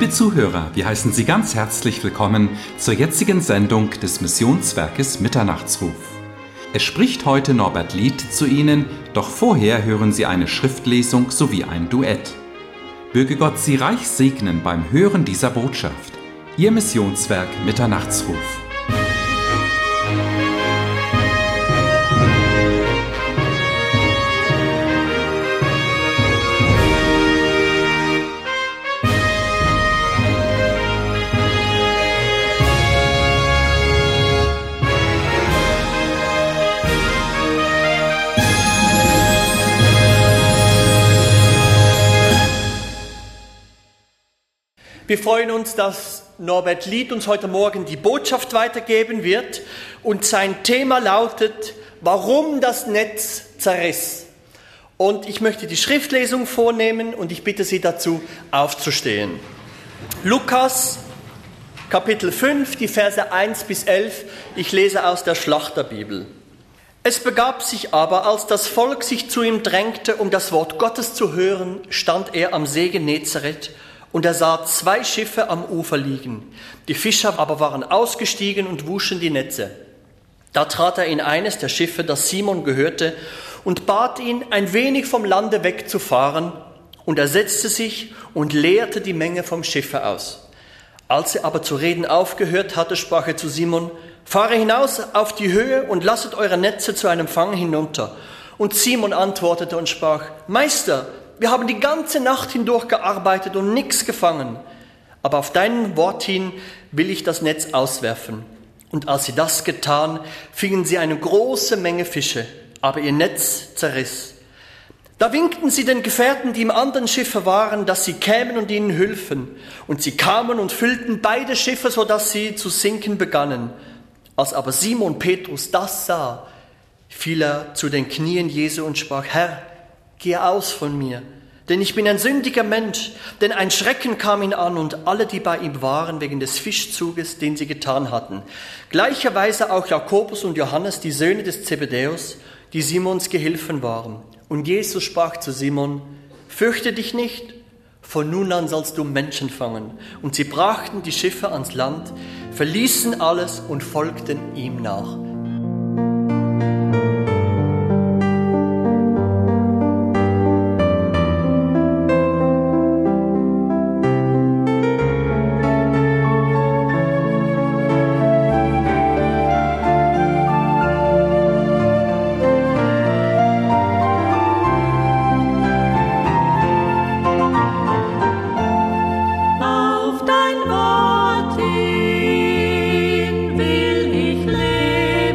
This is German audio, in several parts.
Liebe Zuhörer, wir heißen Sie ganz herzlich willkommen zur jetzigen Sendung des Missionswerkes Mitternachtsruf. Es spricht heute Norbert Lied zu Ihnen, doch vorher hören Sie eine Schriftlesung sowie ein Duett. Möge Gott Sie reich segnen beim Hören dieser Botschaft. Ihr Missionswerk Mitternachtsruf. Wir freuen uns, dass Norbert Lied uns heute Morgen die Botschaft weitergeben wird und sein Thema lautet, warum das Netz zerriss. Und ich möchte die Schriftlesung vornehmen und ich bitte Sie dazu aufzustehen. Lukas, Kapitel 5, die Verse 1 bis 11, ich lese aus der Schlachterbibel. Es begab sich aber, als das Volk sich zu ihm drängte, um das Wort Gottes zu hören, stand er am See Genezareth. Und er sah 2 Schiffe am Ufer liegen. Die Fischer aber waren ausgestiegen und wuschen die Netze. Da trat er in eines der Schiffe, das Simon gehörte, und bat ihn, ein wenig vom Lande wegzufahren. Und er setzte sich und leerte die Menge vom Schiffe aus. Als er aber zu reden aufgehört hatte, sprach er zu Simon, fahre hinaus auf die Höhe und lasset eure Netze zu einem Fang hinunter. Und Simon antwortete und sprach, Meister, wir haben die ganze Nacht hindurch gearbeitet und nichts gefangen. Aber auf dein Wort hin will ich das Netz auswerfen. Und als sie das getan, fingen sie eine große Menge Fische, aber ihr Netz zerriss. Da winkten sie den Gefährten, die im anderen Schiffe waren, dass sie kämen und ihnen hülfen. Und sie kamen und füllten beide Schiffe, sodass sie zu sinken begannen. Als aber Simon Petrus das sah, fiel er zu den Knien Jesu und sprach, Herr, gehe aus von mir, denn ich bin ein sündiger Mensch. Denn ein Schrecken kam ihn an und alle, die bei ihm waren, wegen des Fischzuges, den sie getan hatten. Gleicherweise auch Jakobus und Johannes, die Söhne des Zebedäus, die Simons Gehilfen waren. Und Jesus sprach zu Simon, fürchte dich nicht, von nun an sollst du Menschen fangen. Und sie brachten die Schiffe ans Land, verließen alles und folgten ihm nach. Auf dein Wort hin will ich leben.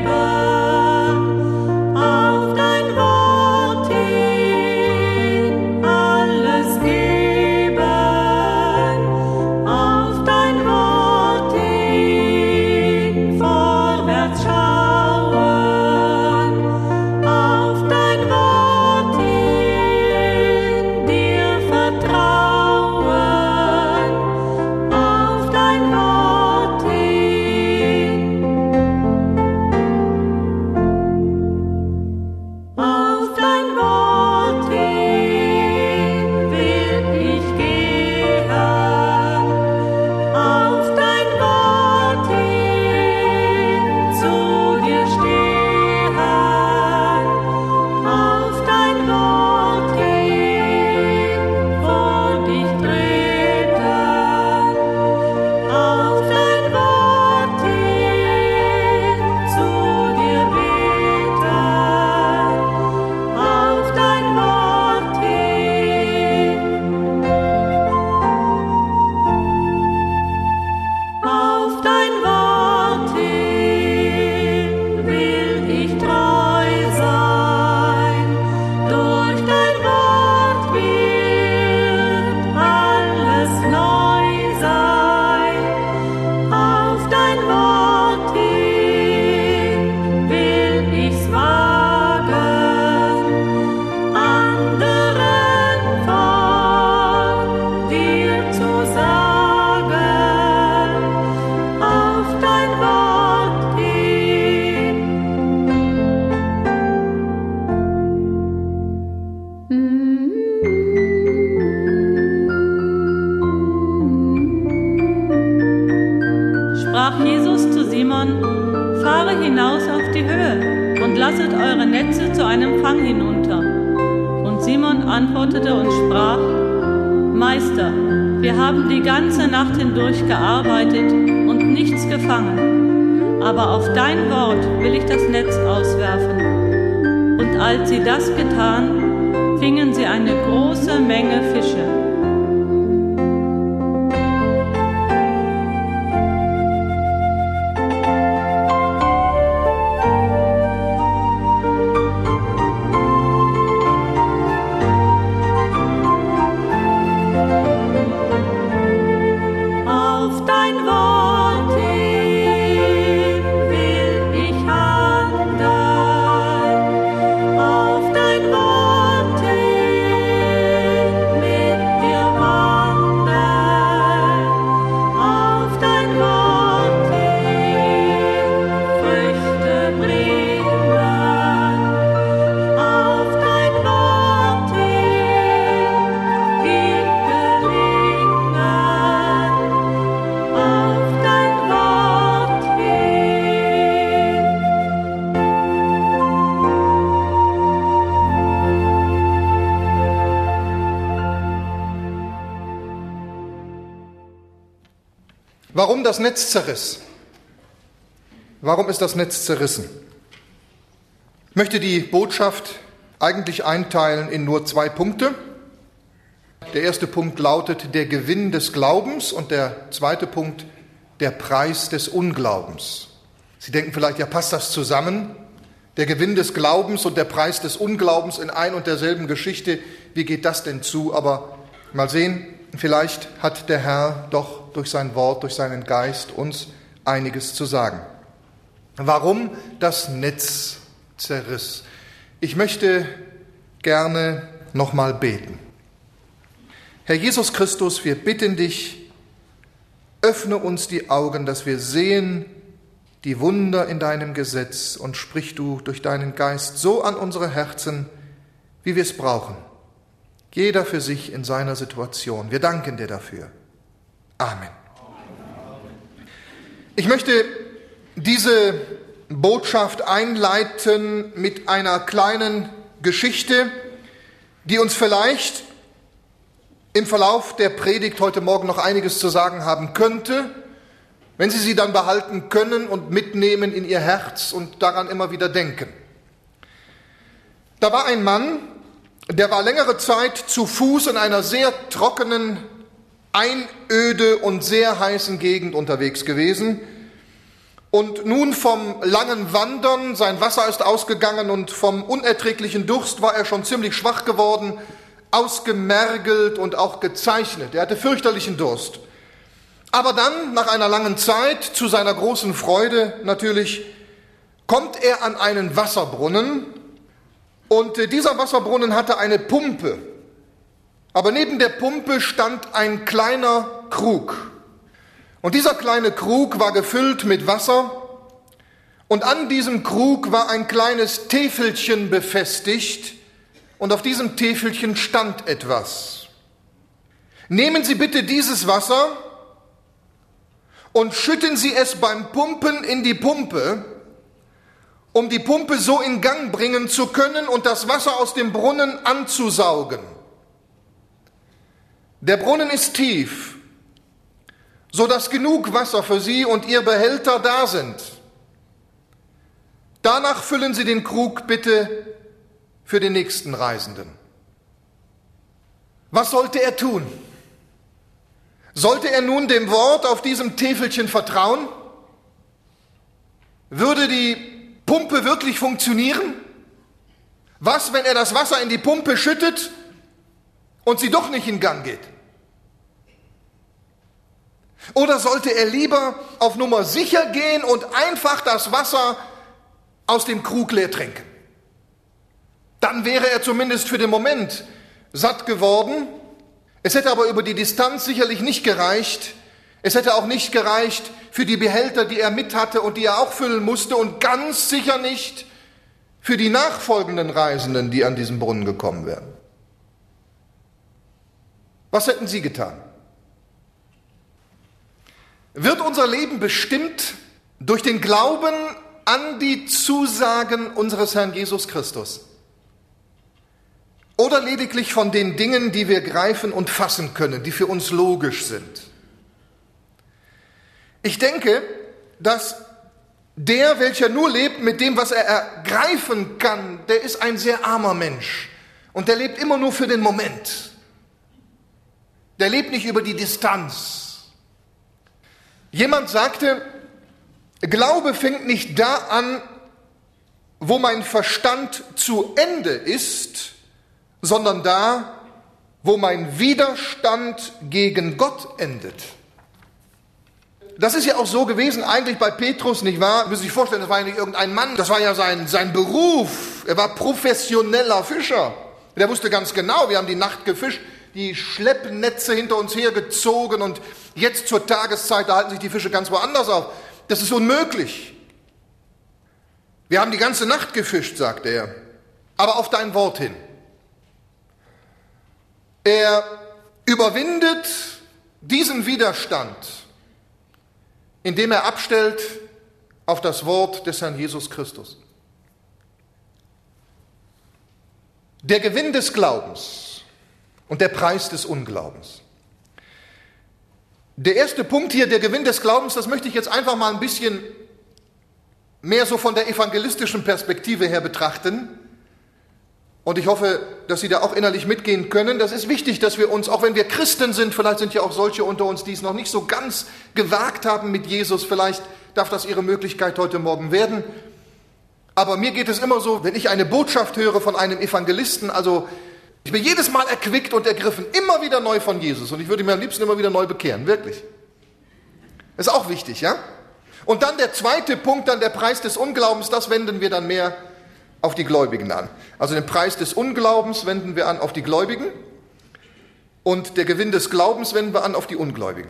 Simon, fahre hinaus auf die Höhe und lasset eure Netze zu einem Fang hinunter. Und Simon antwortete und sprach: Meister, wir haben die ganze Nacht hindurch gearbeitet und nichts gefangen. Aber auf dein Wort will ich das Netz auswerfen. Und als sie das getan, fingen sie eine große Menge Fische. Warum das Netz zerriss? Warum ist das Netz zerrissen? Ich möchte die Botschaft eigentlich einteilen in nur 2 Punkte. Der erste Punkt lautet der Gewinn des Glaubens und der zweite Punkt der Preis des Unglaubens. Sie denken vielleicht, ja, passt das zusammen? Der Gewinn des Glaubens und der Preis des Unglaubens in ein und derselben Geschichte. Wie geht das denn zu? Aber mal sehen, vielleicht hat der Herr doch durch sein Wort, durch seinen Geist uns einiges zu sagen. Warum das Netz zerriss? Ich möchte gerne nochmal beten. Herr Jesus Christus, wir bitten dich, öffne uns die Augen, dass wir sehen die Wunder in deinem Gesetz und sprich du durch deinen Geist so an unsere Herzen, wie wir es brauchen. Jeder für sich in seiner Situation. Wir danken dir dafür. Amen. Ich möchte diese Botschaft einleiten mit einer kleinen Geschichte, die uns vielleicht im Verlauf der Predigt heute Morgen noch einiges zu sagen haben könnte, wenn Sie sie dann behalten können und mitnehmen in Ihr Herz und daran immer wieder denken. Da war ein Mann, der war längere Zeit zu Fuß in einer sehr trockenen, einöde und sehr heißen Gegend unterwegs gewesen. Und nun vom langen Wandern, sein Wasser ist ausgegangen und vom unerträglichen Durst war er schon ziemlich schwach geworden, ausgemergelt und auch gezeichnet. Er hatte fürchterlichen Durst. Aber dann, nach einer langen Zeit, zu seiner großen Freude natürlich, kommt er an einen Wasserbrunnen. Und dieser Wasserbrunnen hatte eine Pumpe. Aber neben der Pumpe stand ein kleiner Krug. Und dieser kleine Krug war gefüllt mit Wasser. Und an diesem Krug war ein kleines Täfelchen befestigt. Und auf diesem Täfelchen stand etwas. Nehmen Sie bitte dieses Wasser und schütten Sie es beim Pumpen in die Pumpe, um die Pumpe so in Gang bringen zu können und das Wasser aus dem Brunnen anzusaugen. Der Brunnen ist tief, sodass genug Wasser für Sie und Ihr Behälter da sind. Danach füllen Sie den Krug bitte für den nächsten Reisenden. Was sollte er tun? Sollte er nun dem Wort auf diesem Täfelchen vertrauen? Würde die Pumpe wirklich funktionieren? Was, wenn er das Wasser in die Pumpe schüttet und sie doch nicht in Gang geht? Oder sollte er lieber auf Nummer sicher gehen und einfach das Wasser aus dem Krug leer trinken? Dann wäre er zumindest für den Moment satt geworden. Es hätte aber über die Distanz sicherlich nicht gereicht. Es hätte auch nicht gereicht für die Behälter, die er mit hatte und die er auch füllen musste, und ganz sicher nicht für die nachfolgenden Reisenden, die an diesen Brunnen gekommen wären. Was hätten Sie getan? Wird unser Leben bestimmt Durch den Glauben an die Zusagen unseres Herrn Jesus Christus? Oder lediglich von den Dingen, die wir greifen und fassen können, die für uns logisch sind? Ich denke, dass der, welcher nur lebt mit dem, was er ergreifen kann, der ist ein sehr armer Mensch. Und der lebt immer nur für den Moment. Der lebt nicht über die Distanz. Jemand sagte, Glaube fängt nicht da an, wo mein Verstand zu Ende ist, sondern da, wo mein Widerstand gegen Gott endet. Das ist ja auch so gewesen eigentlich bei Petrus, nicht wahr? Müssen Sie sich vorstellen, das war ja nicht irgendein Mann, das war ja sein Beruf. Er war professioneller Fischer. Der wusste ganz genau, wir haben die Nacht gefischt, die Schleppnetze hinter uns hergezogen und jetzt zur Tageszeit, da halten sich die Fische ganz woanders auf. Das ist unmöglich. Wir haben die ganze Nacht gefischt, sagte er, aber auf dein Wort hin. Er überwindet diesen Widerstand, indem er abstellt auf das Wort des Herrn Jesus Christus. Der Gewinn des Glaubens und der Preis des Unglaubens. Der erste Punkt hier, der Gewinn des Glaubens, das möchte ich jetzt einfach mal ein bisschen mehr so von der evangelistischen Perspektive her betrachten. Und ich hoffe, dass Sie da auch innerlich mitgehen können. Das ist wichtig, dass wir uns, auch wenn wir Christen sind, vielleicht sind ja auch solche unter uns, die es noch nicht so ganz gewagt haben mit Jesus, vielleicht darf das Ihre Möglichkeit heute Morgen werden. Aber mir geht es immer so, wenn ich eine Botschaft höre von einem Evangelisten, also ich bin jedes Mal erquickt und ergriffen, immer wieder neu von Jesus. Und ich würde mir am liebsten immer wieder neu bekehren, wirklich. Das ist auch wichtig, ja? Und dann der zweite Punkt, dann der Preis des Unglaubens, das wenden wir dann mehr auf die Gläubigen an. Also den Preis des Unglaubens wenden wir an auf die Gläubigen und der Gewinn des Glaubens wenden wir an auf die Ungläubigen.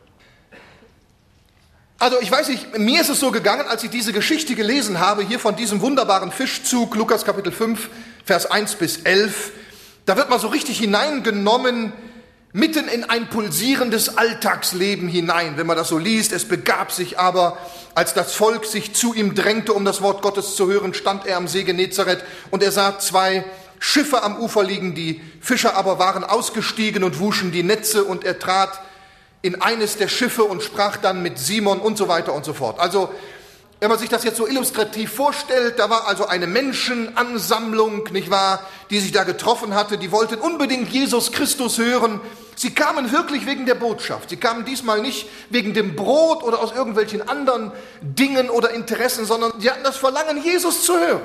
Also ich weiß nicht, mir ist es so gegangen, als ich diese Geschichte gelesen habe, hier von diesem wunderbaren Fischzug, Lukas Kapitel 5, Vers 1 bis 11, da wird man so richtig hineingenommen, mitten in ein pulsierendes Alltagsleben hinein, wenn man das so liest. Es begab sich aber, als das Volk sich zu ihm drängte, um das Wort Gottes zu hören, stand er am See Genezareth und er sah 2 Schiffe am Ufer liegen, die Fischer aber waren ausgestiegen und wuschen die Netze und er trat in eines der Schiffe und sprach dann mit Simon und so weiter und so fort. Also, wenn man sich das jetzt so illustrativ vorstellt, da war also eine Menschenansammlung, nicht wahr, die sich da getroffen hatte, die wollten unbedingt Jesus Christus hören. Sie kamen wirklich wegen der Botschaft. Sie kamen diesmal nicht wegen dem Brot oder aus irgendwelchen anderen Dingen oder Interessen, sondern sie hatten das Verlangen, Jesus zu hören.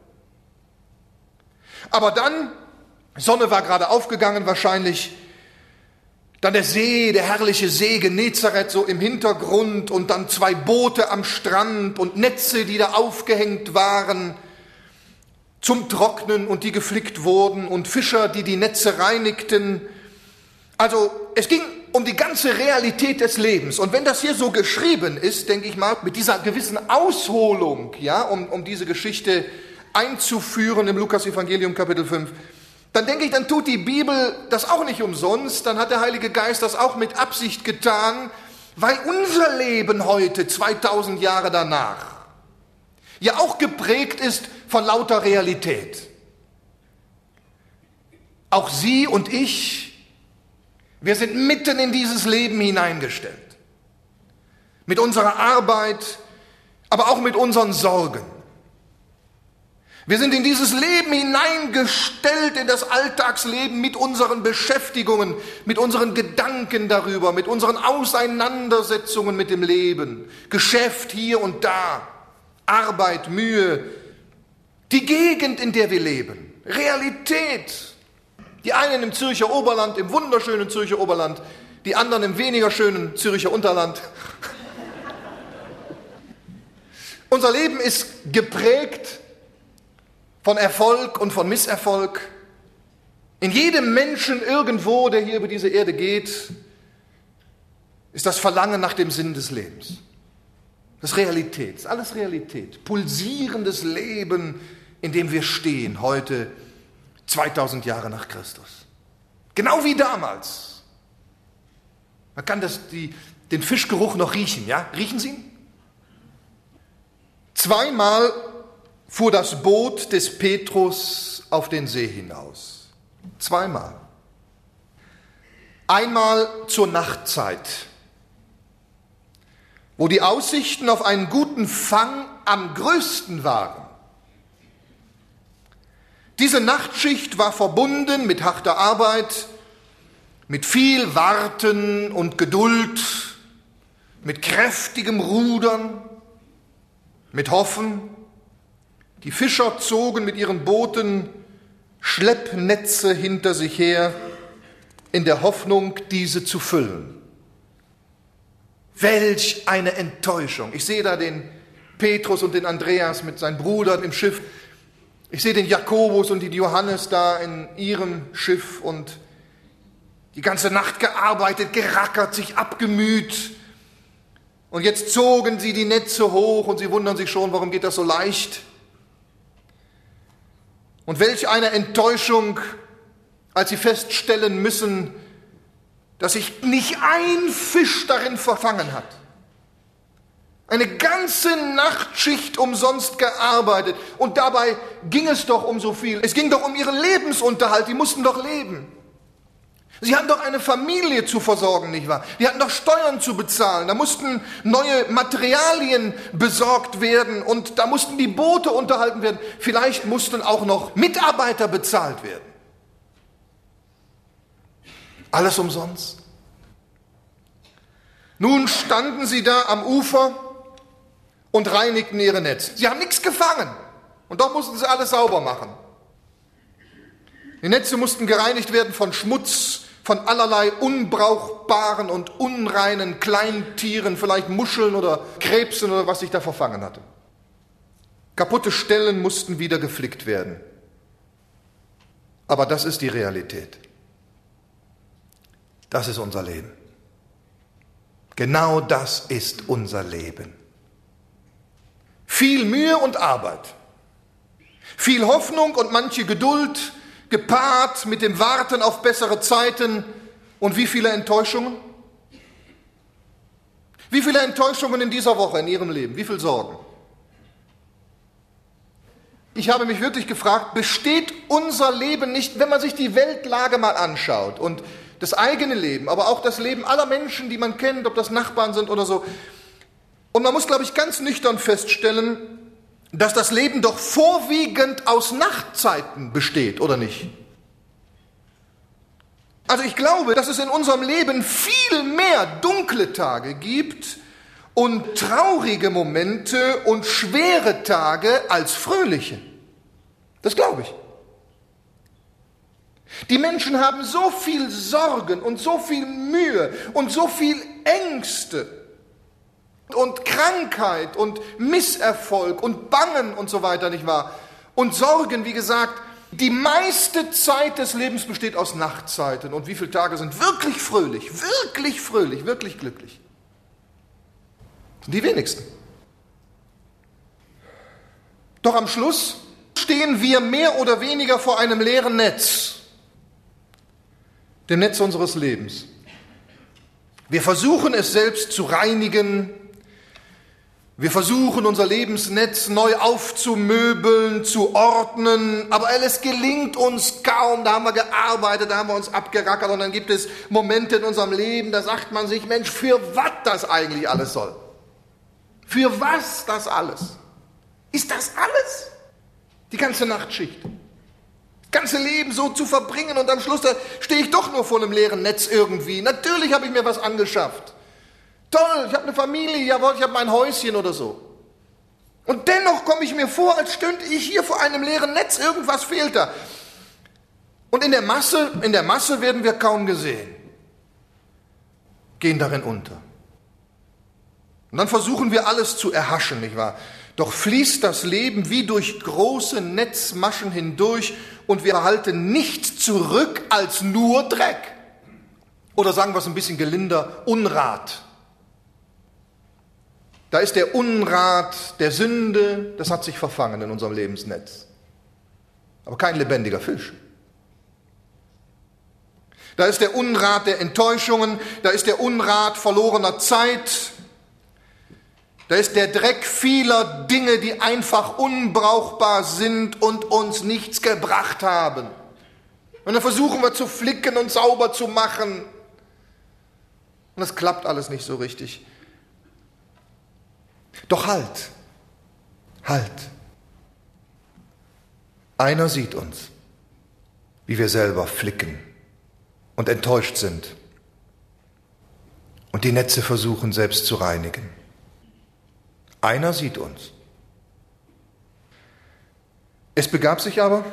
Aber dann, Sonne war gerade aufgegangen wahrscheinlich, dann der See, der herrliche See Genezareth so im Hintergrund und dann 2 Boote am Strand und Netze, die da aufgehängt waren zum Trocknen und die geflickt wurden und Fischer, die die Netze reinigten. Also es ging um die ganze Realität des Lebens. Und wenn das hier so geschrieben ist, denke ich mal, mit dieser gewissen Ausholung, ja, um diese Geschichte einzuführen im Lukas-Evangelium Kapitel 5, dann denke ich, dann tut die Bibel das auch nicht umsonst, dann hat der Heilige Geist das auch mit Absicht getan, weil unser Leben heute, 2000 Jahre danach, ja auch geprägt ist von lauter Realität. Auch Sie und ich, wir sind mitten in dieses Leben hineingestellt. Mit unserer Arbeit, aber auch mit unseren Sorgen. Wir sind in dieses Leben hineingestellt, in das Alltagsleben mit unseren Beschäftigungen, mit unseren Gedanken darüber, mit unseren Auseinandersetzungen mit dem Leben. Geschäft hier und da, Arbeit, Mühe, die Gegend, in der wir leben, Realität. Die einen im Zürcher Oberland, im wunderschönen Zürcher Oberland, die anderen im weniger schönen Zürcher Unterland. Unser Leben ist geprägt von Erfolg und von Misserfolg. In jedem Menschen irgendwo, der hier über diese Erde geht, ist das Verlangen nach dem Sinn des Lebens. Das ist Realität, das ist alles Realität. Pulsierendes Leben, in dem wir stehen, heute 2000 Jahre nach Christus. Genau wie damals. Man kann den Fischgeruch noch riechen, ja? Riechen Sie ihn? Zweimal fuhr das Boot des Petrus auf den See hinaus. Zweimal. Einmal zur Nachtzeit, wo die Aussichten auf einen guten Fang am größten waren. Diese Nachtschicht war verbunden mit harter Arbeit, mit viel Warten und Geduld, mit kräftigem Rudern, mit Hoffen. Die Fischer zogen mit ihren Booten Schleppnetze hinter sich her, in der Hoffnung, diese zu füllen. Welch eine Enttäuschung. Ich sehe da den Petrus und den Andreas mit seinen Brüdern im Schiff. Ich sehe den Jakobus und den Johannes da in ihrem Schiff und die ganze Nacht gearbeitet, gerackert, sich abgemüht. Und jetzt zogen sie die Netze hoch und sie wundern sich schon, warum geht das so leicht? Und welch eine Enttäuschung, als sie feststellen müssen, dass sich nicht ein Fisch darin verfangen hat. Eine ganze Nachtschicht umsonst gearbeitet. Und dabei ging es doch um so viel. Es ging doch um ihren Lebensunterhalt. Die mussten doch leben. Sie hatten doch eine Familie zu versorgen, nicht wahr? Die hatten doch Steuern zu bezahlen. Da mussten neue Materialien besorgt werden und da mussten die Boote unterhalten werden. Vielleicht mussten auch noch Mitarbeiter bezahlt werden. Alles umsonst. Nun standen sie da am Ufer und reinigten ihre Netze. Sie haben nichts gefangen und doch mussten sie alles sauber machen. Die Netze mussten gereinigt werden von Schmutz, von allerlei unbrauchbaren und unreinen Kleintieren, vielleicht Muscheln oder Krebsen oder was sich da verfangen hatte. Kaputte Stellen mussten wieder geflickt werden. Aber das ist die Realität. Das ist unser Leben. Genau das ist unser Leben. Viel Mühe und Arbeit, viel Hoffnung und manche Geduld, gepaart mit dem Warten auf bessere Zeiten und wie viele Enttäuschungen? Wie viele Enttäuschungen in dieser Woche in Ihrem Leben? Wie viel Sorgen? Ich habe mich wirklich gefragt, besteht unser Leben nicht, wenn man sich die Weltlage mal anschaut und das eigene Leben, aber auch das Leben aller Menschen, die man kennt, ob das Nachbarn sind oder so. Und man muss, glaube ich, ganz nüchtern feststellen, dass das Leben doch vorwiegend aus Nachtzeiten besteht, oder nicht? Also ich glaube, dass es in unserem Leben viel mehr dunkle Tage gibt und traurige Momente und schwere Tage als fröhliche. Das glaube ich. Die Menschen haben so viel Sorgen und so viel Mühe und so viel Ängste und Krankheit und Misserfolg und Bangen und so weiter, nicht wahr? Und Sorgen, wie gesagt, die meiste Zeit des Lebens besteht aus Nachtzeiten. Und wie viele Tage sind wirklich fröhlich, wirklich glücklich? Das sind die wenigsten. Doch am Schluss stehen wir mehr oder weniger vor einem leeren Netz, dem Netz unseres Lebens. Wir versuchen es selbst zu reinigen. Wir versuchen unser Lebensnetz neu aufzumöbeln, zu ordnen, aber es gelingt uns kaum. Da haben wir gearbeitet, da haben wir uns abgerackert und dann gibt es Momente in unserem Leben, da sagt man sich, Mensch, für was das eigentlich alles soll? Für was das alles? Ist das alles? Die ganze Nachtschicht. Das ganze Leben so zu verbringen und am Schluss da stehe ich doch nur vor einem leeren Netz irgendwie. Natürlich habe ich mir was angeschafft. Toll, ich habe eine Familie, jawohl, ich habe mein Häuschen oder so. Und dennoch komme ich mir vor, als stünde ich hier vor einem leeren Netz, irgendwas fehlt da. Und in der Masse werden wir kaum gesehen, gehen darin unter. Und dann versuchen wir alles zu erhaschen, nicht wahr? Doch fließt das Leben wie durch große Netzmaschen hindurch und wir erhalten nichts zurück als nur Dreck. Oder sagen wir es ein bisschen gelinder, Unrat. Da ist der Unrat der Sünde, das hat sich verfangen in unserem Lebensnetz. Aber kein lebendiger Fisch. Da ist der Unrat der Enttäuschungen, da ist der Unrat verlorener Zeit, Da ist der Dreck vieler Dinge, die einfach unbrauchbar sind und uns nichts gebracht haben. Und dann versuchen wir zu flicken und sauber zu machen. Und das klappt alles nicht so richtig. Doch halt. Einer sieht uns, wie wir selber flicken und enttäuscht sind und die Netze versuchen selbst zu reinigen. Einer sieht uns. Es begab sich aber,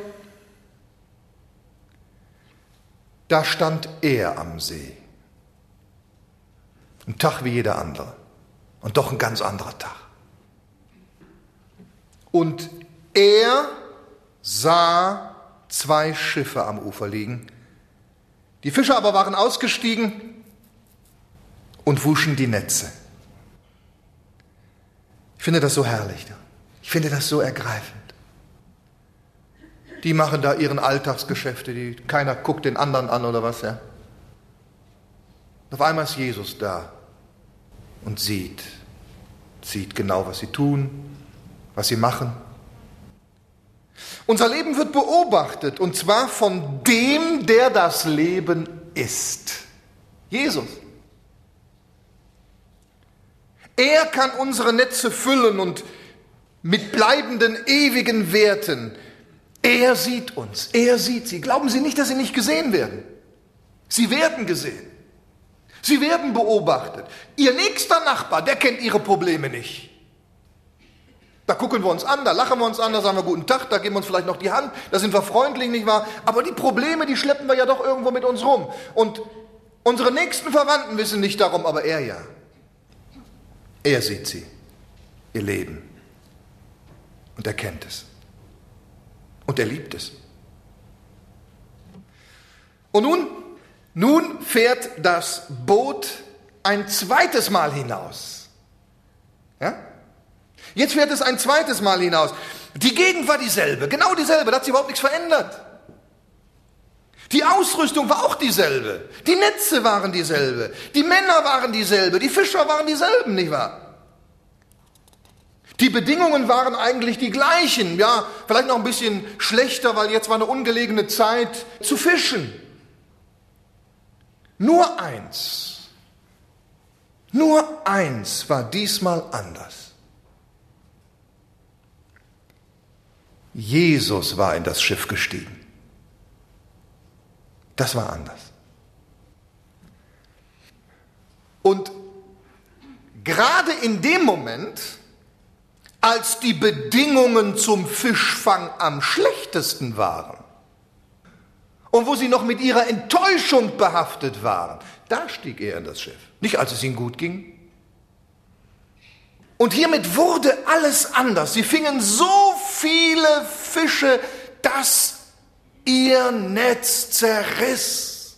da stand er am See. Ein Tag wie jeder andere und doch ein ganz anderer Tag. Und er sah 2 Schiffe am Ufer liegen. Die Fischer aber waren ausgestiegen und wuschen die Netze. Ich finde das so herrlich. Ich finde das so ergreifend. Die machen da ihren Alltagsgeschäfte, keiner guckt den anderen an oder was, ja. Und auf einmal ist Jesus da und sieht genau, was sie tun, was sie machen. Unser Leben wird beobachtet, und zwar von dem, der das Leben ist. Jesus. Er kann unsere Netze füllen und mit bleibenden, ewigen Werten. Er sieht uns, er sieht sie. Glauben Sie nicht, dass Sie nicht gesehen werden. Sie werden gesehen. Sie werden beobachtet. Ihr nächster Nachbar, der kennt Ihre Probleme nicht. Da gucken wir uns an, da lachen wir uns an, da sagen wir guten Tag, da geben wir uns vielleicht noch die Hand, da sind wir freundlich, nicht wahr? Aber die Probleme, die schleppen wir ja doch irgendwo mit uns rum. Und unsere nächsten Verwandten wissen nicht darum, aber er ja. Er sieht sie, ihr Leben. Und er kennt es. Und er liebt es. Und nun fährt das Boot ein zweites Mal hinaus. Ja? Jetzt fährt es ein zweites Mal hinaus. Die Gegend war dieselbe, genau dieselbe, da hat sich überhaupt nichts verändert. Die Ausrüstung war auch dieselbe. Die Netze waren dieselbe. Die Männer waren dieselbe. Die Fischer waren dieselben, nicht wahr? Die Bedingungen waren eigentlich die gleichen. Ja, vielleicht noch ein bisschen schlechter, weil jetzt war eine ungelegene Zeit zu fischen. Nur eins war diesmal anders. Jesus war in das Schiff gestiegen. Das war anders. Und gerade in dem Moment, als die Bedingungen zum Fischfang am schlechtesten waren und wo sie noch mit ihrer Enttäuschung behaftet waren, da stieg er in das Schiff. Nicht, als es ihnen gut ging. Und hiermit wurde alles anders. Sie fingen so viele Fische, dass ihr Netz zerriss.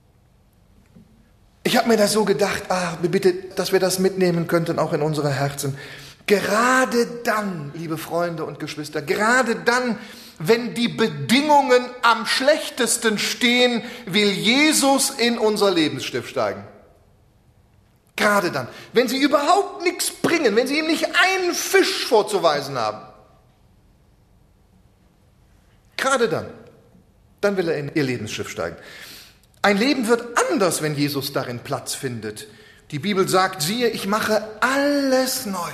Ich habe mir da so gedacht, bitte, dass wir das mitnehmen könnten, auch in unsere Herzen. Gerade dann, liebe Freunde und Geschwister, gerade dann, wenn die Bedingungen am schlechtesten stehen, will Jesus in unser Lebensschiff steigen. Gerade dann, wenn sie überhaupt nichts bringen, wenn sie ihm nicht einen Fisch vorzuweisen haben. Gerade dann will er in ihr Lebensschiff steigen. Ein Leben wird anders, wenn Jesus darin Platz findet. Die Bibel sagt, siehe, ich mache alles neu.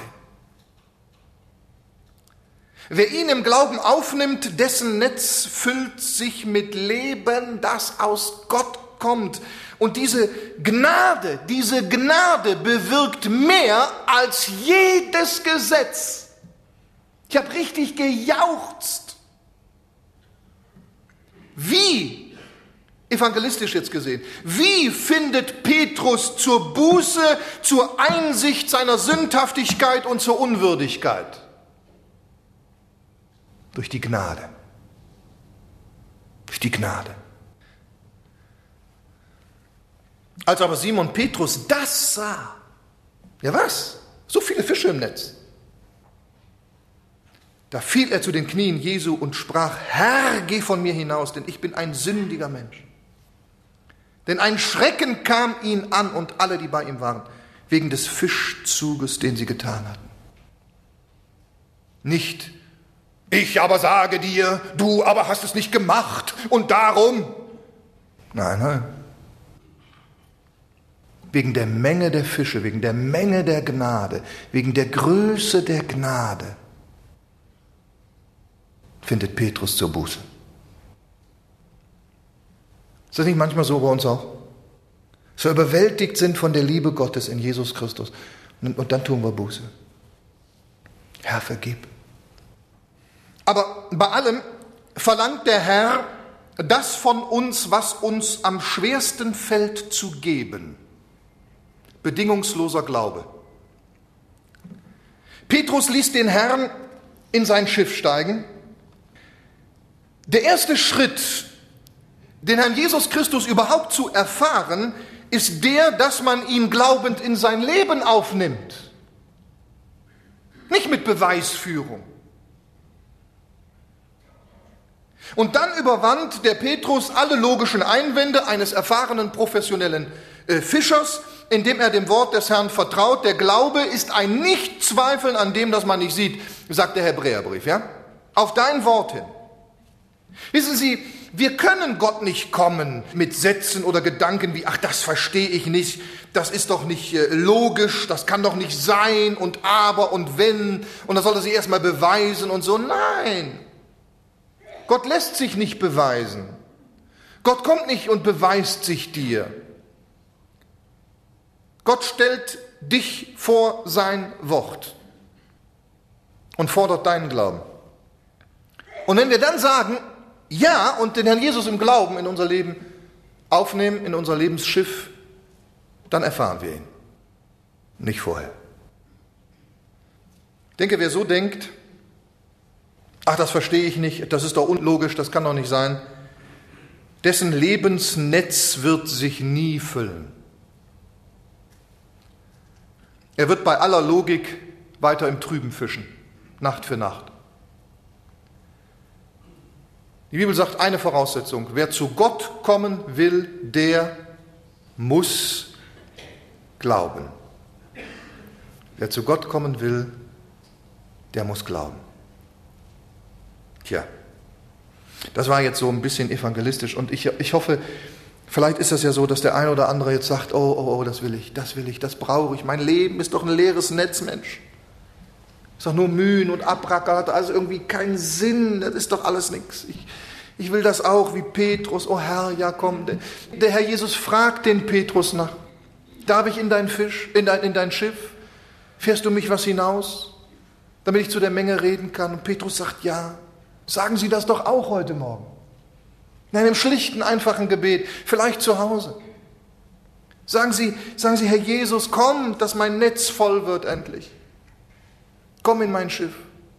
Wer ihn im Glauben aufnimmt, dessen Netz füllt sich mit Leben, das aus Gott kommt. Und diese Gnade bewirkt mehr als jedes Gesetz. Ich habe richtig gejauchzt. Wie, evangelistisch jetzt gesehen, wie findet Petrus zur Buße, zur Einsicht seiner Sündhaftigkeit und zur Unwürdigkeit? Durch die Gnade. Durch die Gnade. Als aber Simon Petrus das sah, ja was? So viele Fische im Netz. Da fiel er zu den Knien Jesu und sprach, Herr, geh von mir hinaus, denn ich bin ein sündiger Mensch. Denn ein Schrecken kam ihn an und alle, die bei ihm waren, wegen des Fischzuges, den sie getan hatten. Nicht, ich aber sage dir, du aber hast es nicht gemacht und darum. Nein, nein. Wegen der Menge der Fische, wegen der Menge der Gnade, wegen der Größe der Gnade findet Petrus zur Buße. Ist das nicht manchmal so bei uns auch? Dass wir überwältigt sind von der Liebe Gottes in Jesus Christus und dann tun wir Buße. Herr, vergib. Aber bei allem verlangt der Herr das von uns, was uns am schwersten fällt, zu geben. Bedingungsloser Glaube. Petrus ließ den Herrn in sein Schiff steigen. Der erste Schritt, den Herrn Jesus Christus überhaupt zu erfahren, ist der, dass man ihn glaubend in sein Leben aufnimmt. Nicht mit Beweisführung. Und dann überwand der Petrus alle logischen Einwände eines erfahrenen professionellen Fischers, indem er dem Wort des Herrn vertraut. Der Glaube ist ein Nichtzweifeln an dem, das man nicht sieht, sagt der Hebräerbrief. Ja? Auf dein Wort hin. Wissen Sie, wir können Gott nicht kommen mit Sätzen oder Gedanken wie, ach, das verstehe ich nicht, das ist doch nicht logisch, das kann doch nicht sein und aber und wenn und das soll er sich erstmal beweisen und so. Nein, Gott lässt sich nicht beweisen. Gott kommt nicht und beweist sich dir. Gott stellt dich vor sein Wort und fordert deinen Glauben. Und wenn wir dann sagen, ja, und den Herrn Jesus im Glauben in unser Leben aufnehmen, in unser Lebensschiff, dann erfahren wir ihn. Nicht vorher. Ich denke, wer so denkt, ach, das verstehe ich nicht, das ist doch unlogisch, das kann doch nicht sein, dessen Lebensnetz wird sich nie füllen. Er wird bei aller Logik weiter im Trüben fischen, Nacht für Nacht. Die Bibel sagt eine Voraussetzung, wer zu Gott kommen will, der muss glauben. Wer zu Gott kommen will, der muss glauben. Tja, das war jetzt so ein bisschen evangelistisch und ich hoffe, vielleicht ist das ja so, dass der eine oder andere jetzt sagt, oh, das will ich, das brauche ich. Mein Leben ist doch ein leeres Netz, Mensch. Ist doch nur Mühen und Abrackern, hat also irgendwie keinen Sinn, das ist doch alles nichts. Ich will das auch wie Petrus, oh Herr, ja komm. Der Herr Jesus fragt den Petrus nach, darf ich in dein Schiff? Fährst du mich was hinaus, damit ich zu der Menge reden kann? Und Petrus sagt ja. Sagen Sie das doch auch heute Morgen. In einem schlichten, einfachen Gebet, vielleicht zu Hause. Sagen Sie, Herr Jesus, komm, dass mein Netz voll wird endlich. Komm in mein Schiff.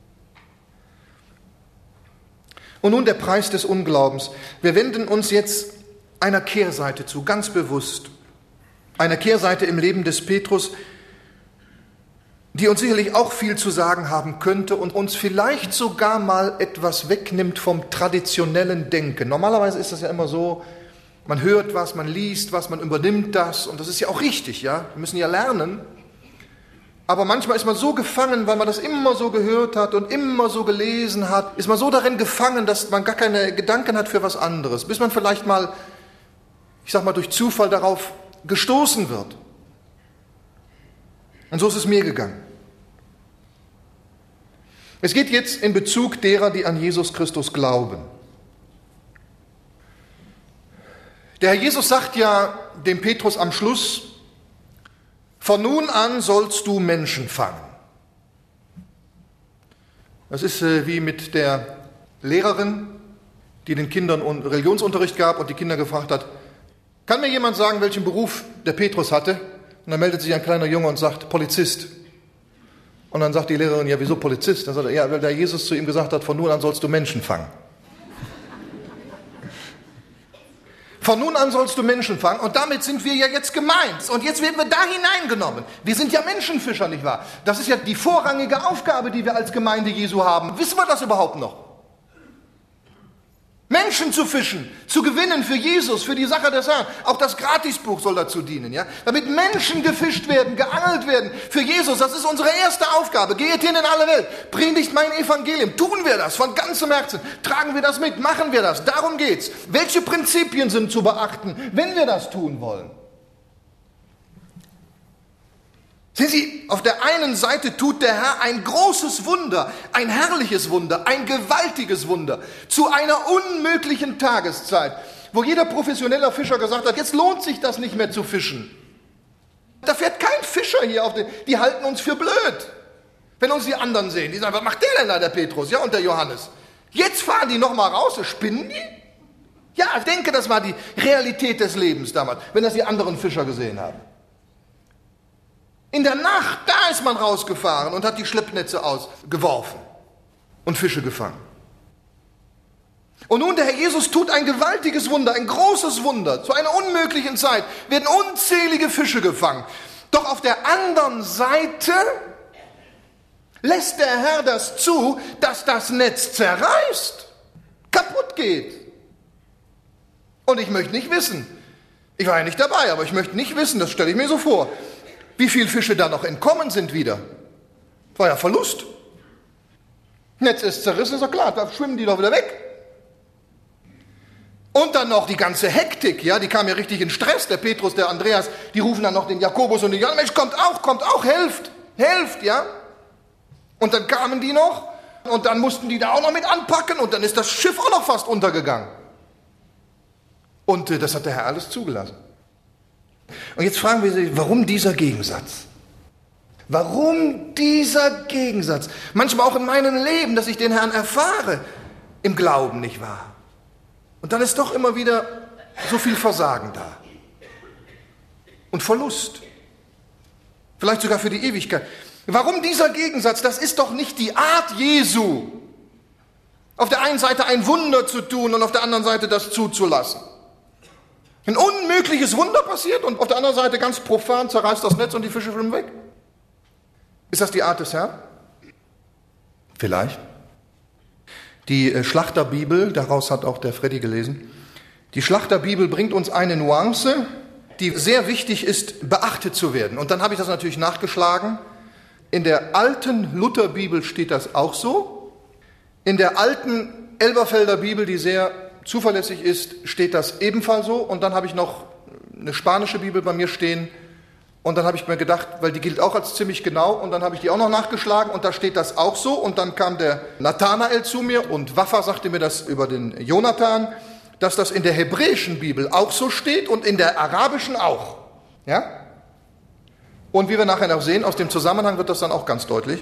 Und nun der Preis des Unglaubens. Wir wenden uns jetzt einer Kehrseite zu, ganz bewusst. Einer Kehrseite im Leben des Petrus, die uns sicherlich auch viel zu sagen haben könnte und uns vielleicht sogar mal etwas wegnimmt vom traditionellen Denken. Normalerweise ist das ja immer so, man hört was, man liest was, man übernimmt das und das ist ja auch richtig, ja. Wir müssen ja lernen. Aber manchmal ist man so gefangen, weil man das immer so gehört hat und immer so gelesen hat, ist man so darin gefangen, dass man gar keine Gedanken hat für was anderes, bis man vielleicht mal, durch Zufall darauf gestoßen wird. Und so ist es mir gegangen. Es geht jetzt in Bezug derer, die an Jesus Christus glauben. Der Herr Jesus sagt ja dem Petrus am Schluss, von nun an sollst du Menschen fangen. Das ist wie mit der Lehrerin, die den Kindern Religionsunterricht gab und die Kinder gefragt hat, kann mir jemand sagen, welchen Beruf der Petrus hatte? Und dann meldet sich ein kleiner Junge und sagt, Polizist. Und dann sagt die Lehrerin, ja, wieso Polizist? Dann sagt er, ja, weil der Jesus zu ihm gesagt hat, von nun an sollst du Menschen fangen. Von nun an sollst du Menschen fangen und damit sind wir ja jetzt gemeint. Und jetzt werden wir da hineingenommen. Wir sind ja Menschenfischer, nicht wahr? Das ist ja die vorrangige Aufgabe, die wir als Gemeinde Jesu haben. Wissen wir das überhaupt noch? Menschen zu fischen, zu gewinnen für Jesus, für die Sache des Herrn. Auch das Gratisbuch soll dazu dienen, ja? Damit Menschen gefischt werden, geangelt werden für Jesus. Das ist unsere erste Aufgabe. Geht hin in alle Welt, predigt mein Evangelium. Tun wir das von ganzem Herzen. Tragen wir das mit, machen wir das. Darum geht's. Welche Prinzipien sind zu beachten, wenn wir das tun wollen? Sehen Sie, auf der einen Seite tut der Herr ein großes Wunder, ein herrliches Wunder, ein gewaltiges Wunder zu einer unmöglichen Tageszeit, wo jeder professioneller Fischer gesagt hat, jetzt lohnt sich das nicht mehr zu fischen. Da fährt kein Fischer hier die halten uns für blöd. Wenn uns die anderen sehen, die sagen, was macht der denn da, der Petrus, ja, und der Johannes? Jetzt fahren die nochmal raus, spinnen die? Ja, ich denke, das war die Realität des Lebens damals, wenn das die anderen Fischer gesehen haben. In der Nacht, da ist man rausgefahren und hat die Schleppnetze ausgeworfen und Fische gefangen. Und nun, der Herr Jesus tut ein gewaltiges Wunder, ein großes Wunder. Zu einer unmöglichen Zeit werden unzählige Fische gefangen. Doch auf der anderen Seite lässt der Herr das zu, dass das Netz zerreißt, kaputt geht. Und ich möchte nicht wissen, ich war ja nicht dabei, aber ich möchte nicht wissen, das stelle ich mir so vor, wie viele Fische da noch entkommen sind wieder. War ja Verlust. Netz ist zerrissen, ist ja klar, da schwimmen die doch wieder weg. Und dann noch die ganze Hektik, ja, die kam ja richtig in Stress. Der Petrus, der Andreas, die rufen dann noch den Jakobus und den Johannes, Mensch, kommt auch, helft, ja. Und dann kamen die noch und dann mussten die da auch noch mit anpacken und dann ist das Schiff auch noch fast untergegangen. Und das hat der Herr alles zugelassen. Und jetzt fragen wir sich, warum dieser Gegensatz? Warum dieser Gegensatz? Manchmal auch in meinem Leben, dass ich den Herrn erfahre, im Glauben, nicht wahr? Und dann ist doch immer wieder so viel Versagen da. Und Verlust. Vielleicht sogar für die Ewigkeit. Warum dieser Gegensatz? Das ist doch nicht die Art Jesu. Auf der einen Seite ein Wunder zu tun und auf der anderen Seite das zuzulassen. Ein unmögliches Wunder passiert und auf der anderen Seite ganz profan zerreißt das Netz und die Fische schwimmen weg. Ist das die Art des Herrn? Vielleicht. Die Schlachterbibel, daraus hat auch der Freddy gelesen, die Schlachterbibel bringt uns eine Nuance, die sehr wichtig ist, beachtet zu werden. Und dann habe ich das natürlich nachgeschlagen. In der alten Lutherbibel steht das auch so. In der alten Elberfelder Bibel, die sehr zuverlässig ist, steht das ebenfalls so. Und dann habe ich noch eine spanische Bibel bei mir stehen. Und dann habe ich mir gedacht, weil die gilt auch als ziemlich genau. Und dann habe ich die auch noch nachgeschlagen und da steht das auch so. Und dann kam der Nathanael zu mir und Waffa sagte mir das über den Jonathan, dass das in der hebräischen Bibel auch so steht und in der arabischen auch. Ja? Und wie wir nachher noch sehen, aus dem Zusammenhang wird das dann auch ganz deutlich.